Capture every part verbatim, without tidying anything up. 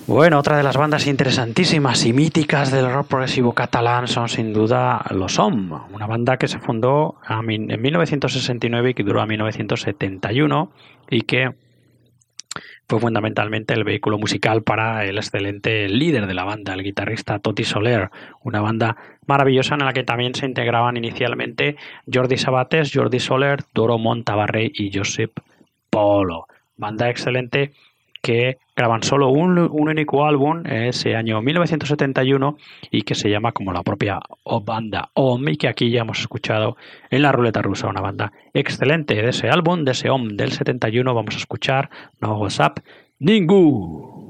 Bueno, otra de las bandas interesantísimas y míticas del rock progresivo catalán son sin duda Los Om, una banda que se fundó en mil novecientos sesenta y nueve y que duró a mil novecientos setenta y uno y que fue fundamentalmente el vehículo musical para el excelente líder de la banda, el guitarrista Toti Soler, una banda maravillosa en la que también se integraban inicialmente Jordi Sabates, Jordi Soler, Doro Montabarrey y Josep Polo. Banda excelente que graban solo un, un único álbum ese año mil novecientos setenta y uno y que se llama como la propia banda O M y que aquí ya hemos escuchado en la ruleta rusa, una banda excelente de ese álbum, de ese O M del setenta y uno. Vamos a escuchar No WhatsApp Ningú.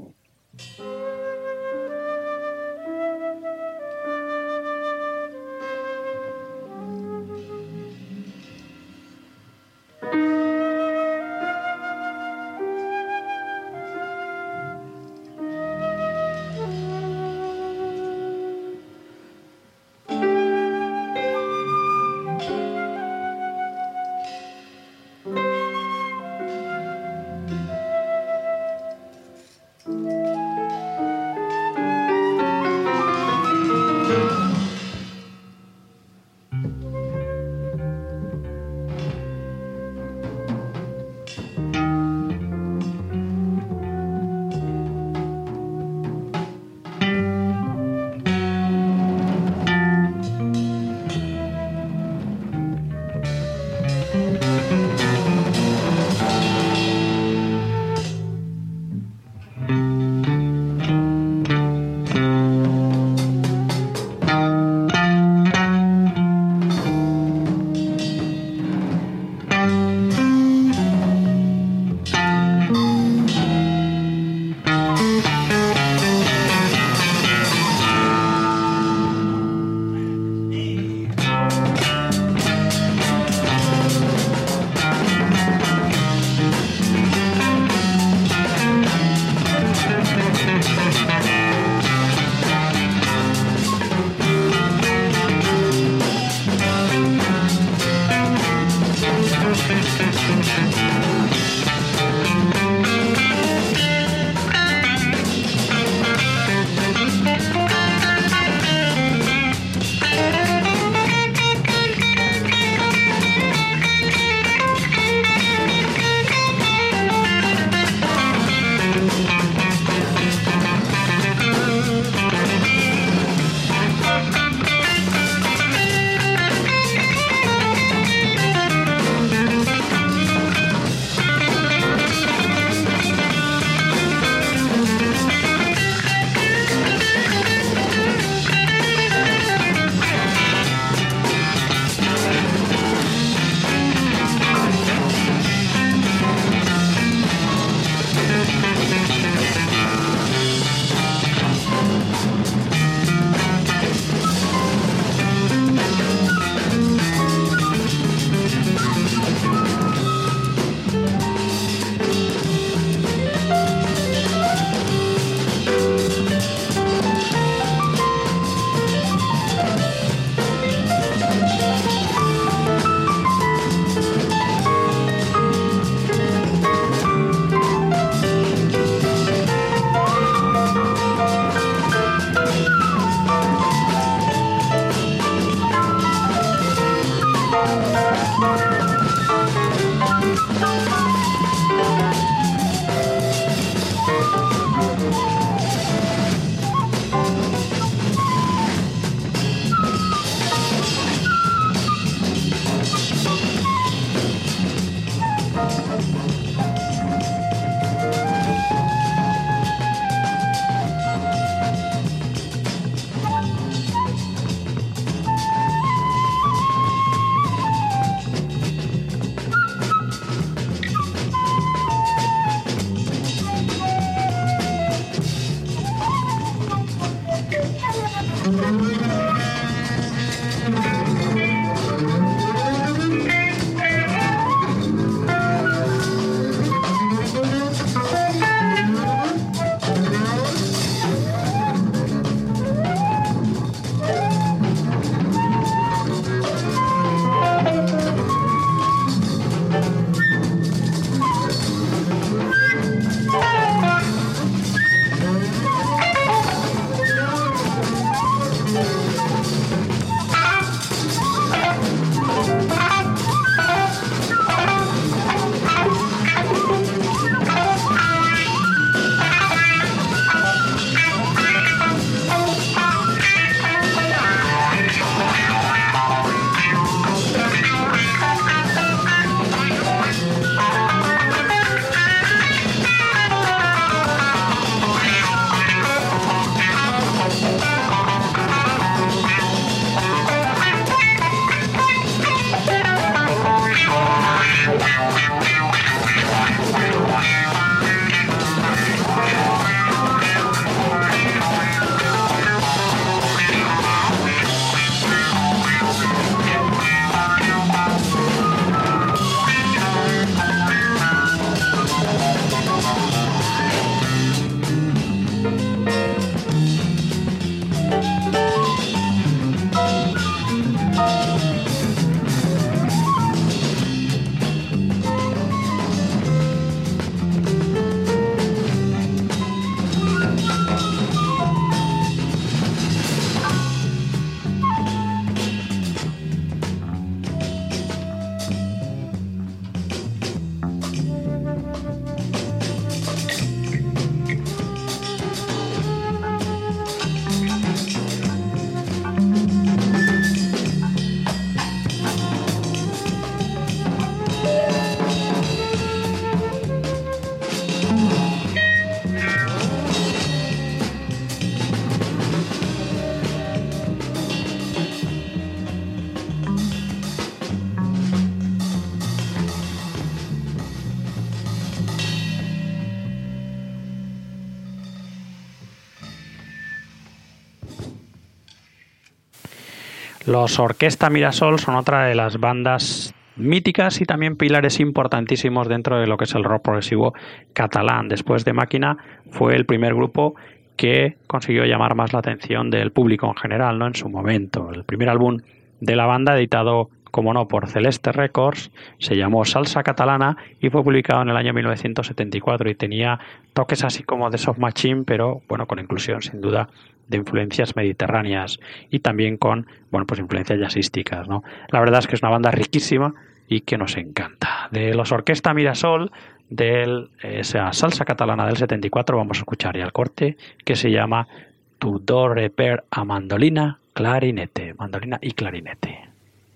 Los Orquesta Mirasol son otra de las bandas míticas y también pilares importantísimos dentro de lo que es el rock progresivo catalán. Después de Máquina fue el primer grupo que consiguió llamar más la atención del público en general, ¿no? En su momento. El primer álbum de la banda, editado, como no, por Celeste Records, se llamó Salsa Catalana y fue publicado en el año mil novecientos setenta y cuatro y tenía toques así como de soft machine, pero bueno, con inclusión sin duda de influencias mediterráneas y también con, bueno, pues influencias jazzísticas, ¿no? La verdad es que es una banda riquísima y que nos encanta. De los Orquesta Mirasol, de esa Salsa Catalana del setenta y cuatro, vamos a escuchar ya el corte que se llama Tu do re per a mandolina, clarinete, mandolina y clarinete.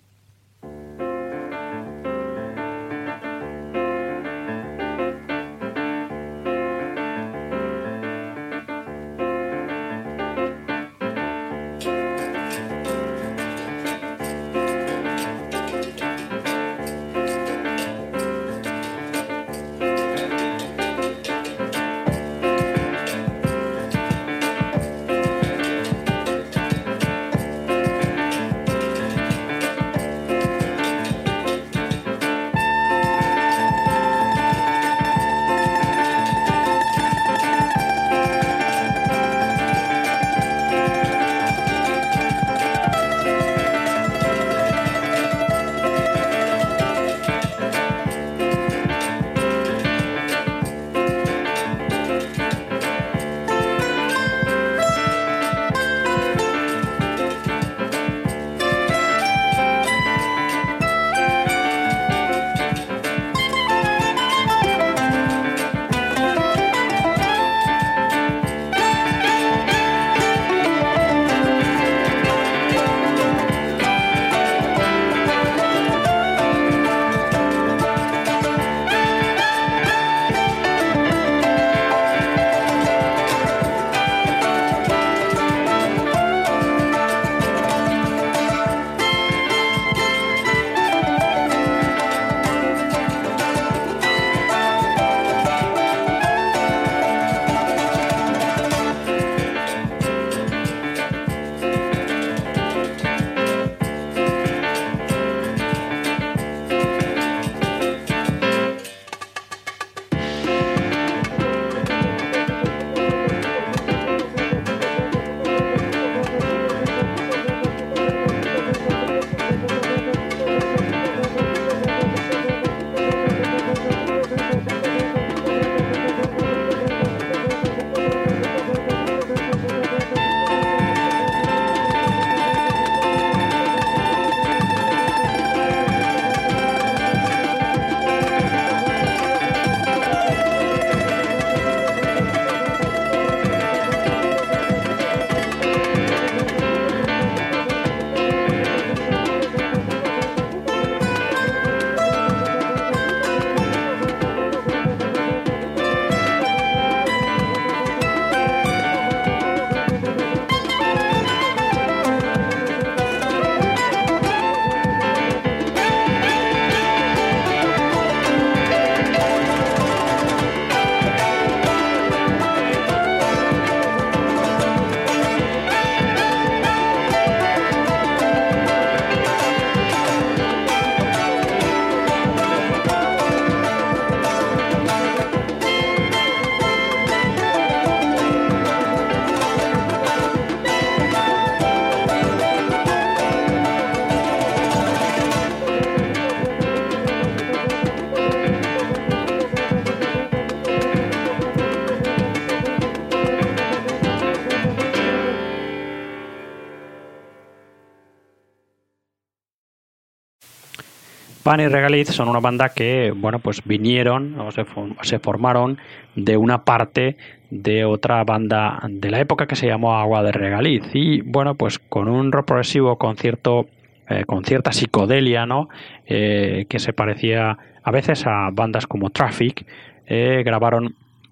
Pan y Regaliz son una banda que, bueno, pues vinieron o se, se formaron de una parte de otra banda de la época que se llamó Agua de Regaliz y, bueno, pues con un rock progresivo con cierto eh, con cierta psicodelia, ¿no? Eh, que se parecía a veces a bandas como Traffic. Eh, grabaron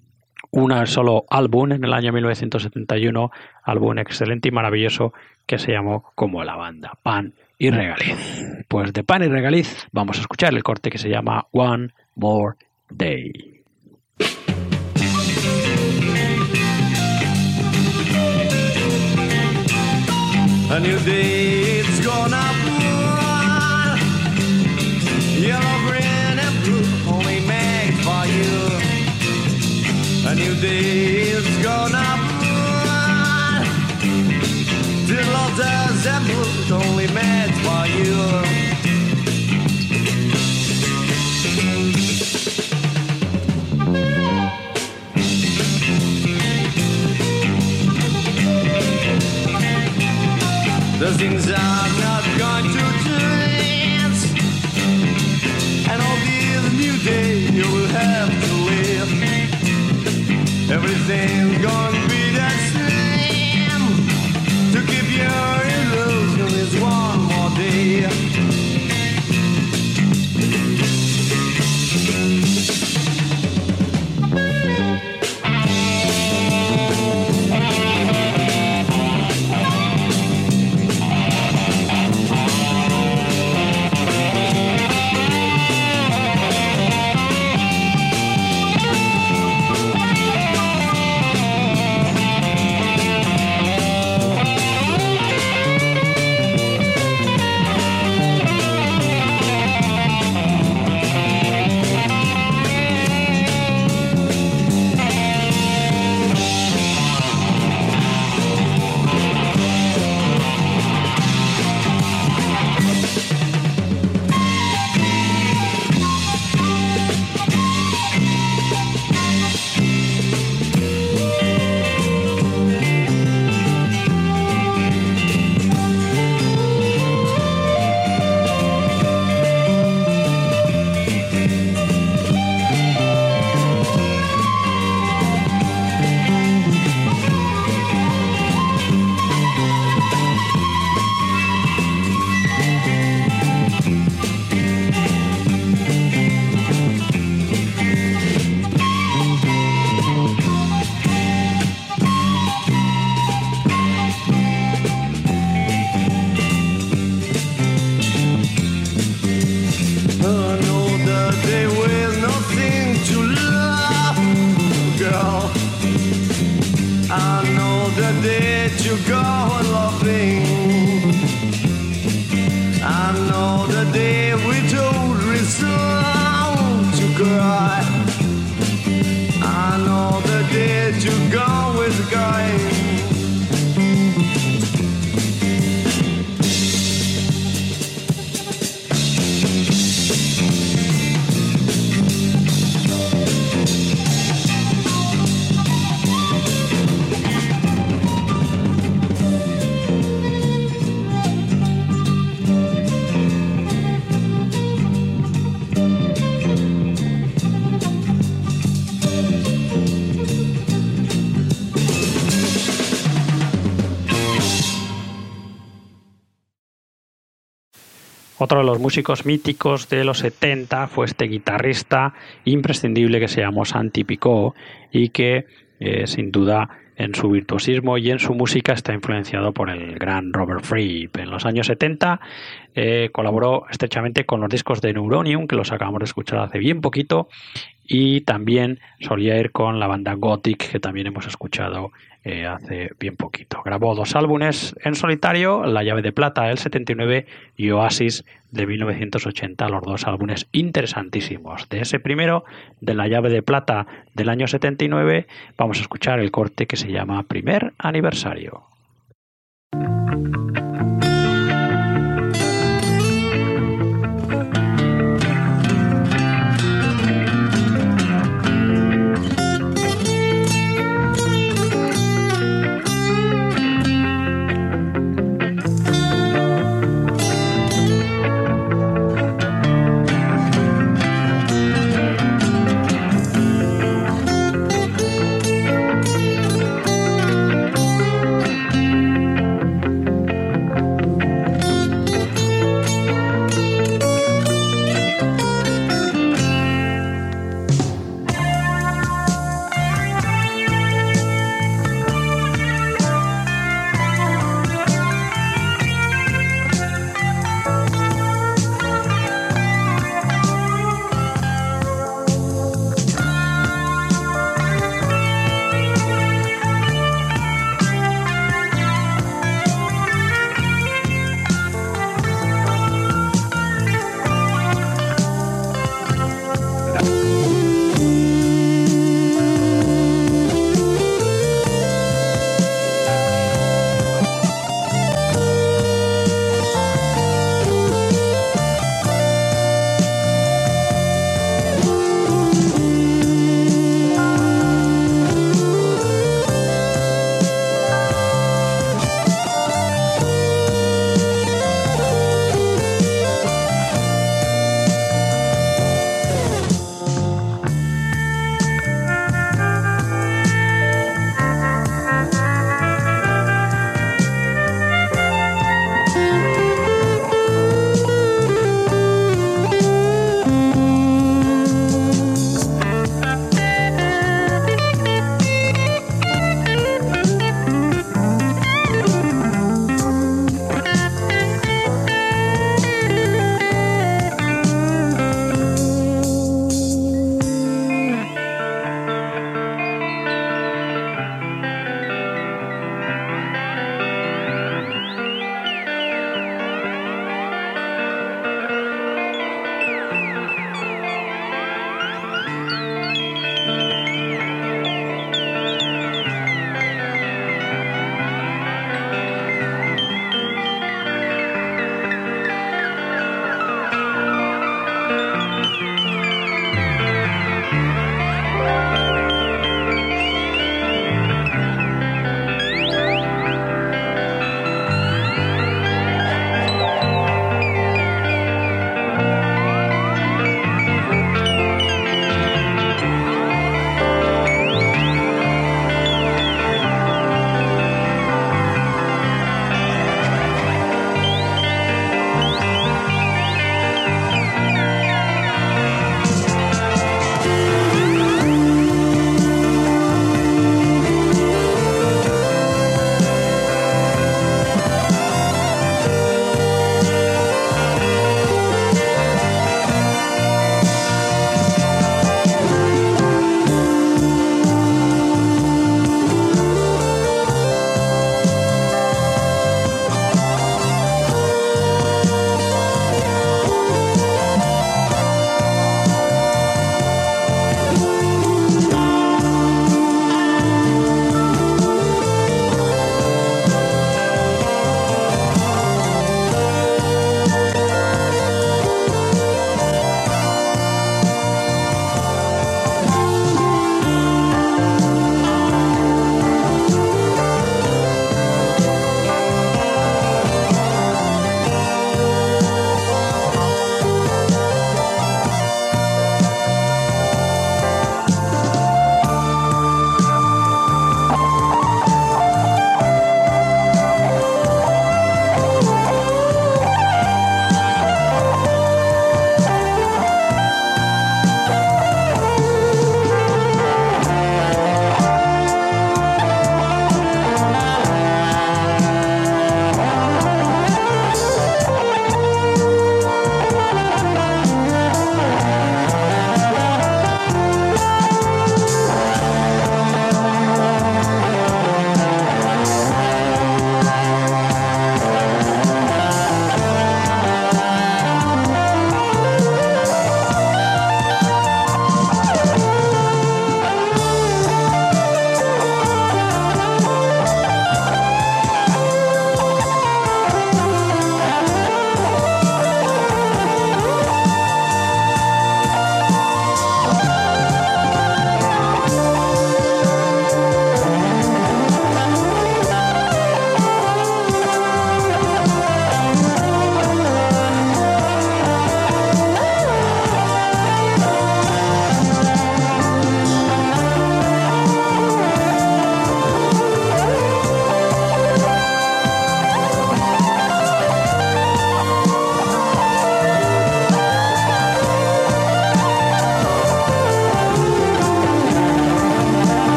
un solo álbum en el año mil novecientos setenta y uno, álbum excelente y maravilloso que se llamó como la banda, Pan y Regaliz. Pues de Pan y Regaliz vamos a escuchar el corte que se llama One More Day. A new day, it's gonna bloom. Yellow, green, and blue, only made for you. A new day, it's gonna bloom. Till all does and blues, only made for you. The things I'm not going to dance, and all these new days you will have to live. Everything's gonna be the same. To keep your illusion is one more day. Otro de los músicos míticos de los setenta fue este guitarrista imprescindible que se llamó Santi Picot y que eh, sin duda en su virtuosismo y en su música está influenciado por el gran Robert Fripp. En los años setenta eh, colaboró estrechamente con los discos de Neuronium, que los acabamos de escuchar hace bien poquito, y también solía ir con la banda Gothic, que también hemos escuchado eh, hace bien poquito. Grabó dos álbumes en solitario, La llave de plata del setenta y nueve y Oasis de mil novecientos ochenta, los dos álbumes interesantísimos. De ese primero, de La llave de plata del año setenta y nueve, vamos a escuchar el corte que se llama Primer Aniversario.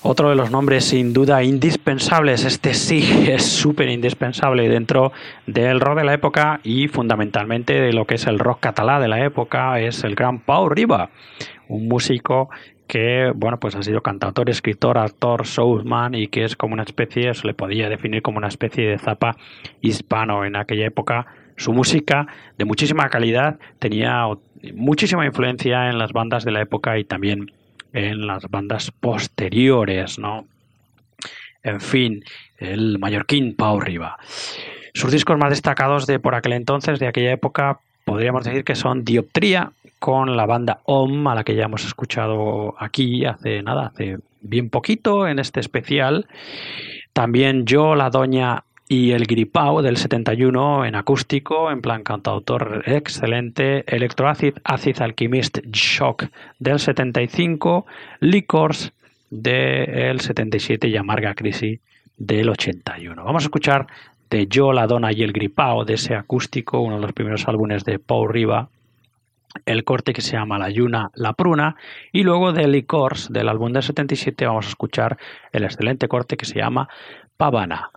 Otro de los nombres sin duda indispensables, este sí es súper indispensable dentro del rock de la época y fundamentalmente de lo que es el rock catalá de la época, es el gran Pau Riba, un músico que bueno, pues ha sido cantautor, escritor, actor, showman y que es como una especie, se le podía definir como una especie de Zappa hispano. En aquella época su música de muchísima calidad tenía muchísima influencia en las bandas de la época y también en las bandas posteriores, ¿no? En fin, el mallorquín Pau Riba. Sus discos más destacados de por aquel entonces, de aquella época, podríamos decir que son Dioptría, con la banda O M, a la que ya hemos escuchado aquí hace nada, hace bien poquito en este especial. También Yo, la Doña y el Gripau del setenta y uno en acústico, en plan cantautor excelente. Electroacid, Acid Alchemist Shock del setenta y cinco. Licors del setenta y siete y Amarga Crisis del ochenta y uno. Vamos a escuchar de Yo, la Dona y el Gripau, de ese acústico, uno de los primeros álbumes de Pau Riba, el corte que se llama La Lluna, la Pruna, y luego de Licors, del álbum del setenta y siete, vamos a escuchar el excelente corte que se llama Pavana.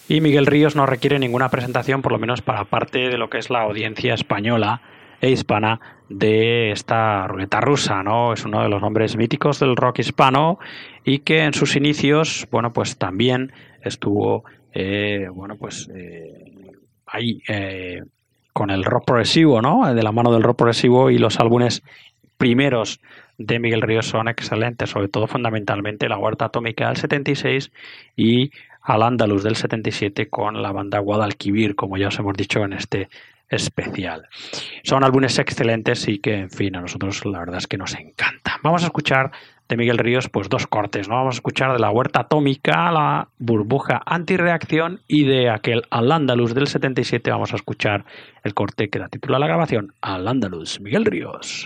Y Miguel Ríos no requiere ninguna presentación, por lo menos para parte de lo que es la audiencia española e hispana de esta ruleta rusa, ¿no? Es uno de los nombres míticos del rock hispano y que en sus inicios, bueno, pues también estuvo, eh, bueno, pues eh, ahí eh, con el rock progresivo, ¿no? De la mano del rock progresivo, y los álbumes primeros de Miguel Ríos son excelentes, sobre todo fundamentalmente La Huerta Atómica del setenta y seis y Al Andalus del setenta y siete con la banda Guadalquivir, como ya os hemos dicho en este especial. Son álbumes excelentes y que, en fin, a nosotros la verdad es que nos encantan. Vamos a escuchar de Miguel Ríos pues dos cortes, ¿no? Vamos a escuchar de La Huerta Atómica, La Burbuja Antirreacción, y de aquel Al Andalus del setenta y siete vamos a escuchar el corte que da título a la grabación, Al Andalus, Miguel Ríos.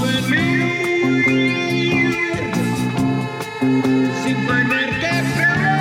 Sin tener que ser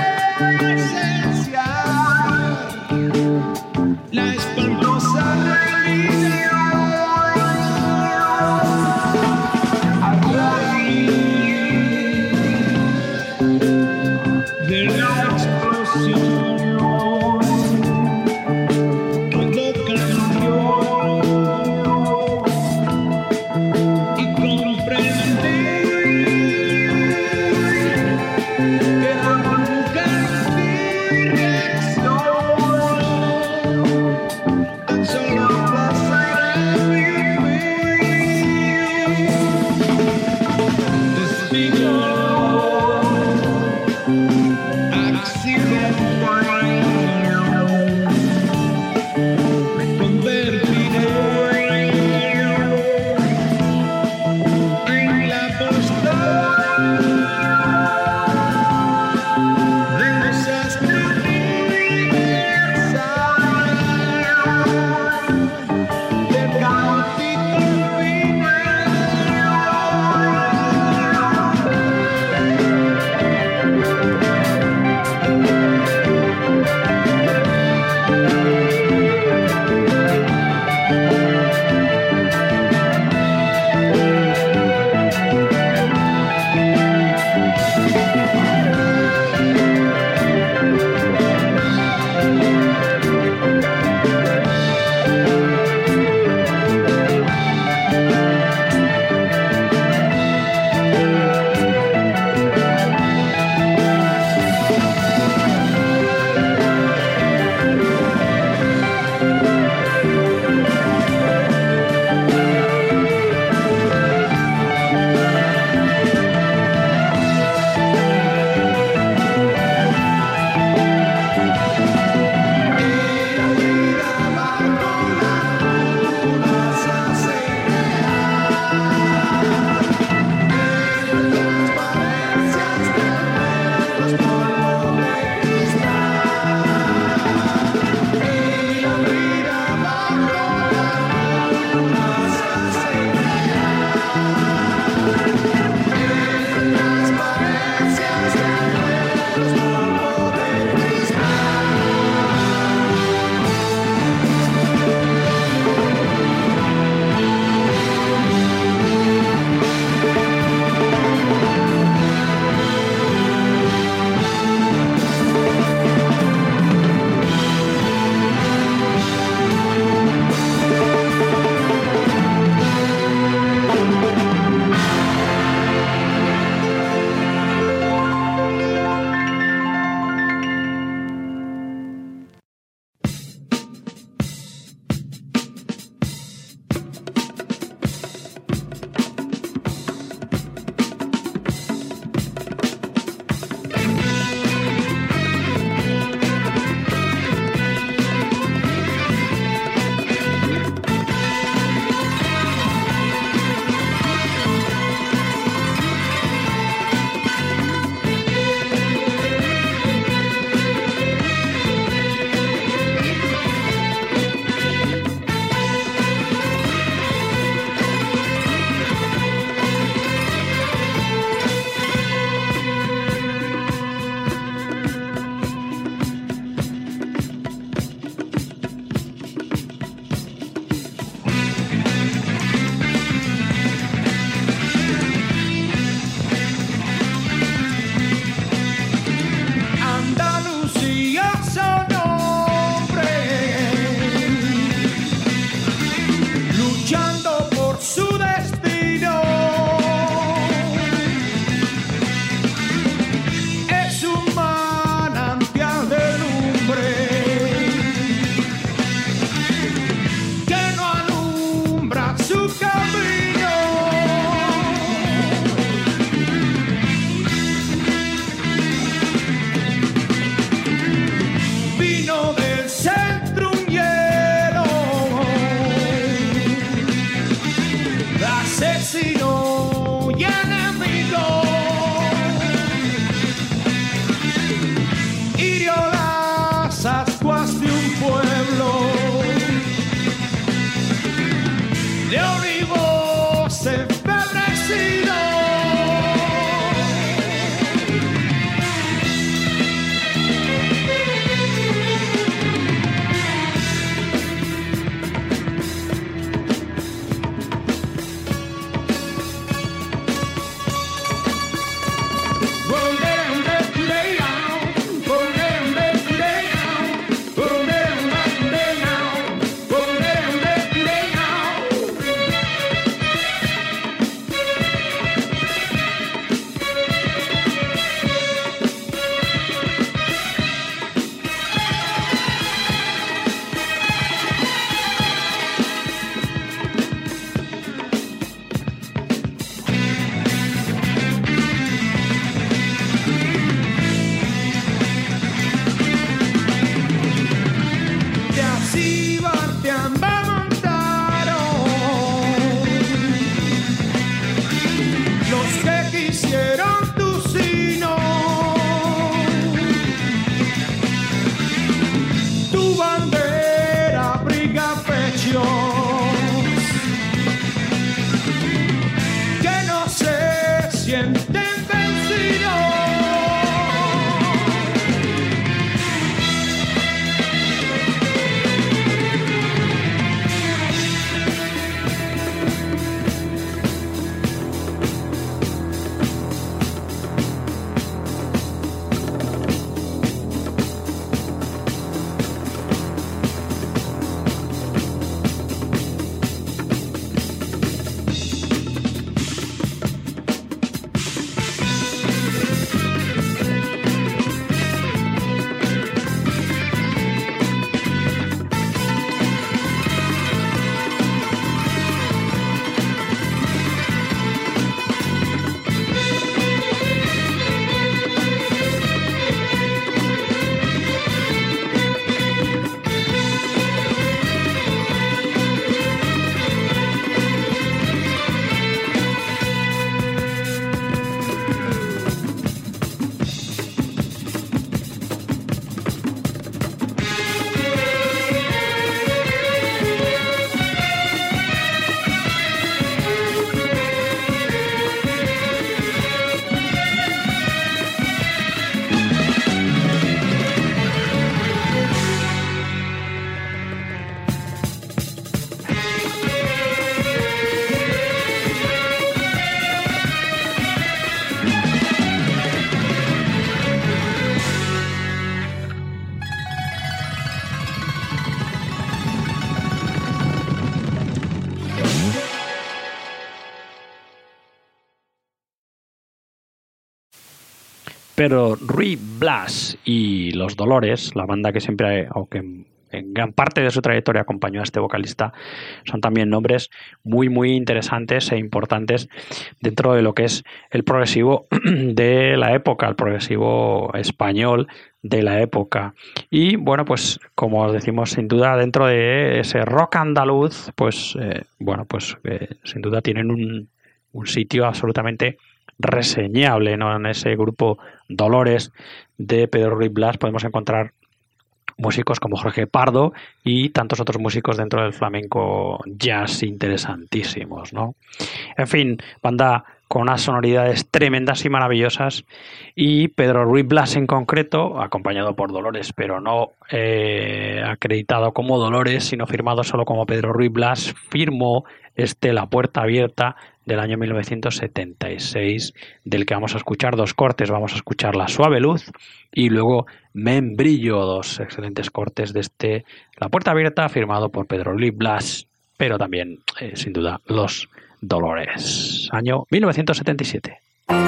Pero Ruy Blas y Los Dolores, la banda que siempre, o que en gran parte de su trayectoria acompañó a este vocalista, son también nombres muy muy interesantes e importantes dentro de lo que es el progresivo de la época, el progresivo español de la época. Y bueno, pues como os decimos, sin duda dentro de ese rock andaluz, pues eh, bueno, pues eh, sin duda tienen un, un sitio absolutamente reseñable, ¿no? En ese grupo Dolores de Pedro Ruy Blas podemos encontrar músicos como Jorge Pardo y tantos otros músicos dentro del flamenco jazz interesantísimos, ¿no? En fin, banda con unas sonoridades tremendas y maravillosas, y Pedro Ruy Blas en concreto, acompañado por Dolores, pero no eh, acreditado como Dolores, sino firmado solo como Pedro Ruy Blas, firmó este La Puerta Abierta del año mil novecientos setenta y seis, del que vamos a escuchar dos cortes. Vamos a escuchar La Suave Luz y luego Membrillo, dos excelentes cortes de este La Puerta Abierta, firmado por Pedro Ruy Blas, pero también, eh, sin duda, Los Dolores, año mil novecientos setenta y siete.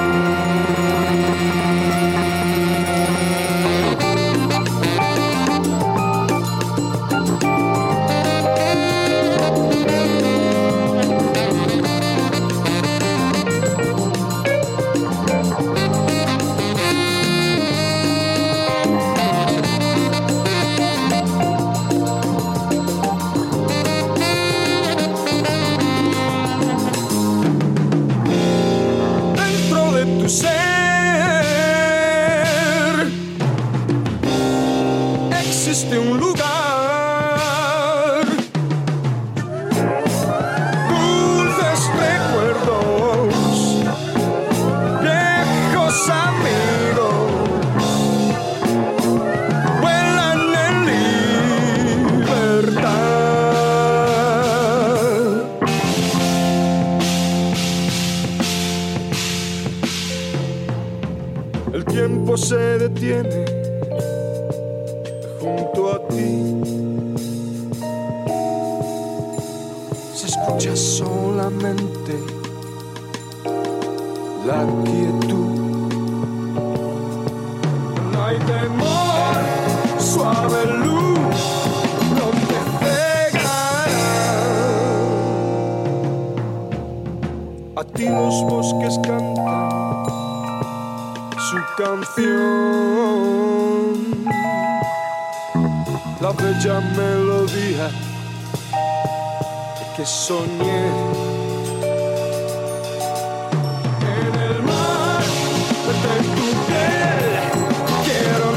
Existe un lugar, dulces recuerdos, viejos amigos, vuelan en libertad. El tiempo se detiene junto a ti, se escucha solamente la quietud. No hay temor, suave luz, no te cegará. A ti los bosques cantan su canción, la bella melodía que soñé. En el mar de tu piel quiero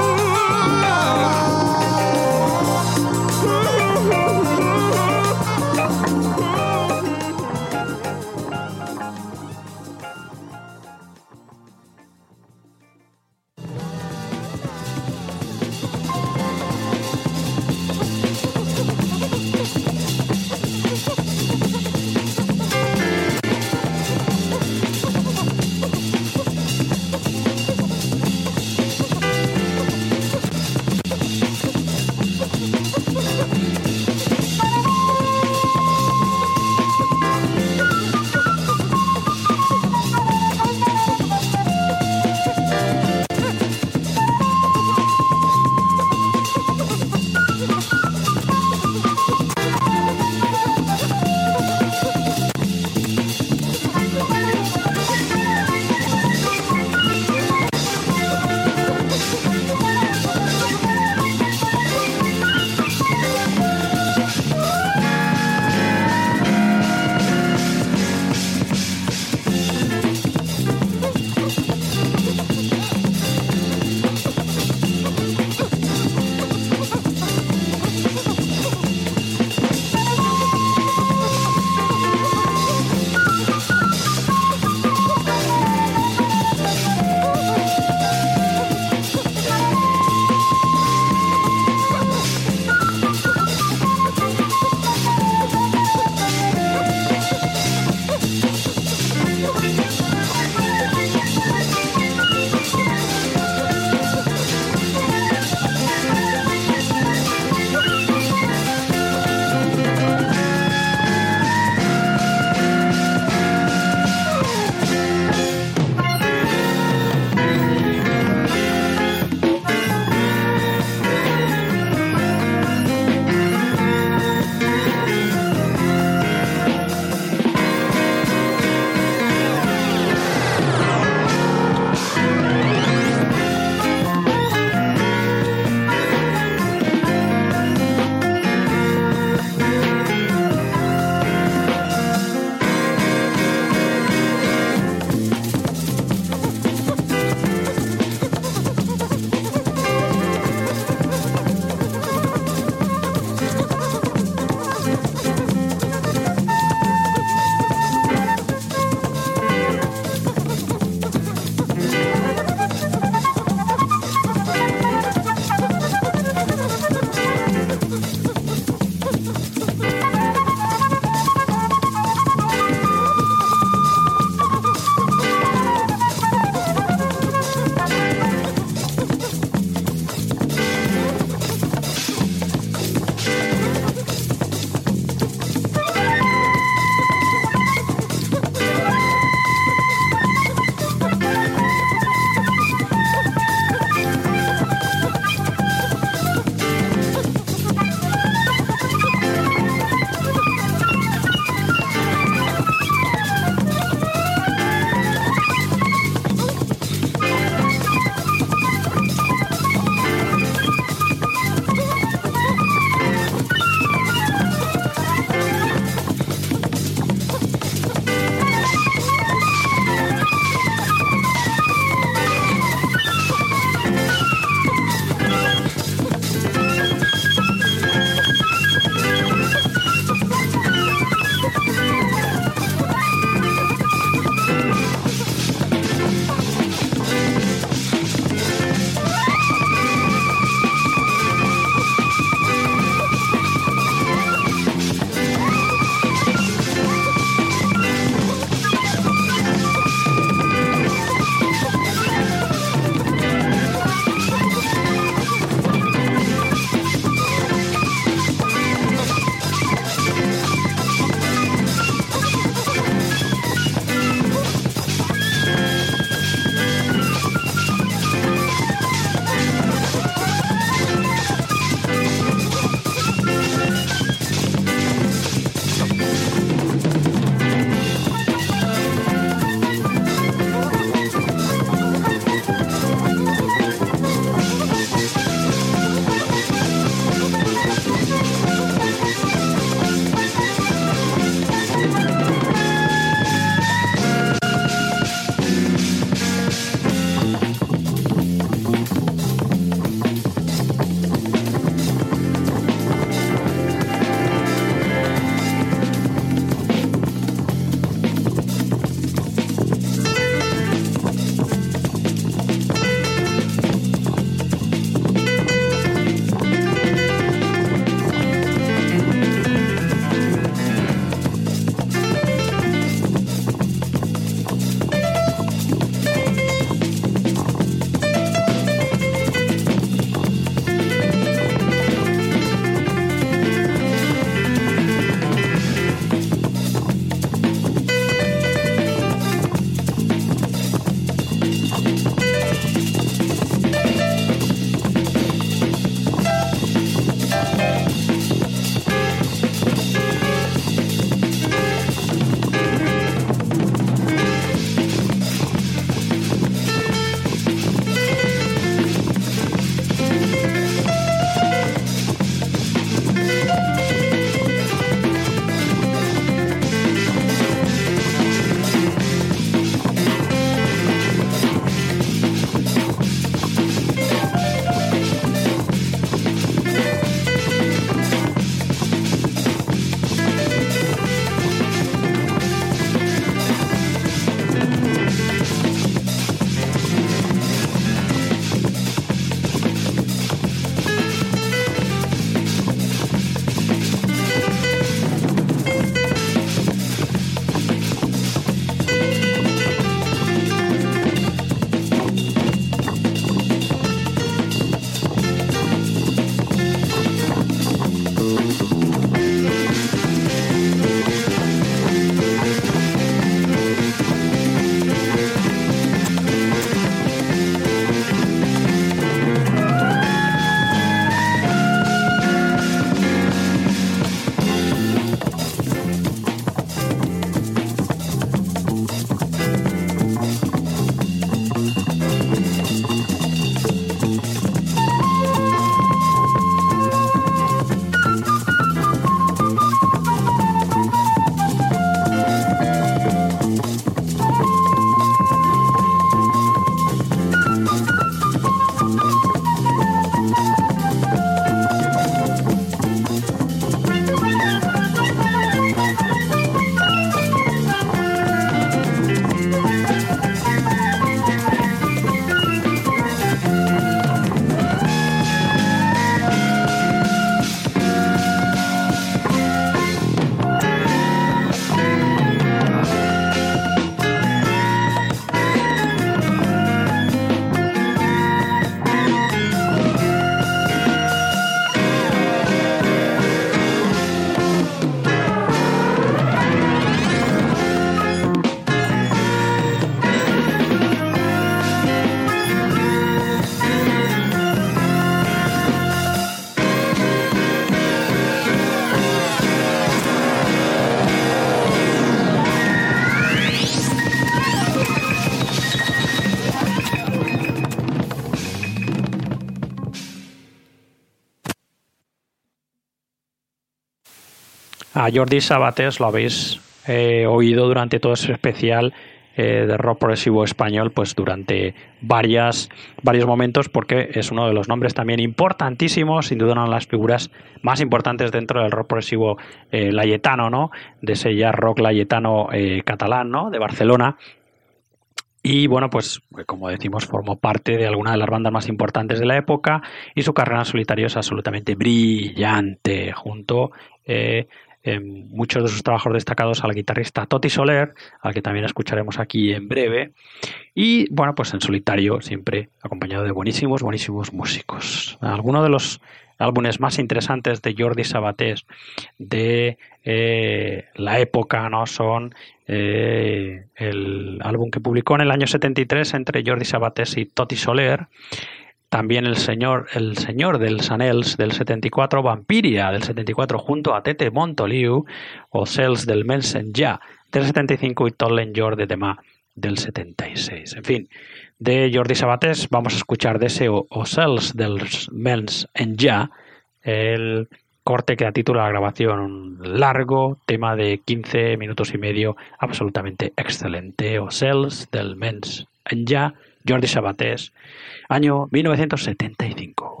A Jordi Sabatés lo habéis eh, oído durante todo ese especial eh, de rock progresivo español, pues durante varias, varios momentos, porque es uno de los nombres también importantísimos, sin duda una de las figuras más importantes dentro del rock progresivo eh, layetano, ¿no? De ese jazz rock layetano eh, catalán, ¿no? De Barcelona. Y bueno, pues como decimos, formó parte de alguna de las bandas más importantes de la época y su carrera en solitario es absolutamente brillante, junto eh, en muchos de sus trabajos destacados al guitarrista Toti Soler, al que también escucharemos aquí en breve, y bueno, pues en solitario siempre acompañado de buenísimos, buenísimos músicos. Algunos de los álbumes más interesantes de Jordi Sabatés de eh, la época, ¿no? Son eh, el álbum que publicó en el año setenta y tres entre Jordi Sabatés y Toti Soler, también el señor el señor dels Anels del setenta y cuatro, Vampiria del setenta y cuatro junto a Tete Montoliu, o Cels del Mens Enllà del setenta y cinco y Tot l'Enjor de Demà del setenta y seis. En fin, de Jordi Sabatés vamos a escuchar de ese Ocels dels Mens Enllà el corte que da título a la grabación, un largo tema de quince minutos y medio absolutamente excelente. Ocels dels Mens Enllà, Jordi Sabatés, año mil novecientos setenta y cinco.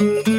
Thank you.